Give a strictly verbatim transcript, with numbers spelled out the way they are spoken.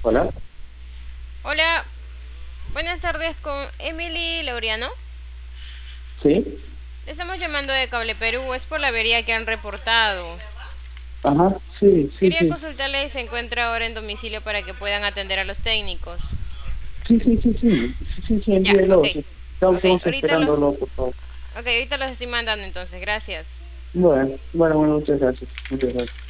Hola, Hola, buenas tardes con Emily Laureano. sí, Le estamos llamando de Cable Perú, es por la avería que han reportado. ajá, sí, sí, Quería sí, consultarle si se encuentra ahora en domicilio para que puedan atender a los técnicos. sí, sí, sí, sí, sí, sí, sí, Ya, ok. envíelo, sí. Estamos, Ok, estamos ahorita los... esperándolo, por favor. Ok, ahorita los estoy mandando entonces, gracias. Bueno, bueno, bueno, muchas gracias, muchas gracias.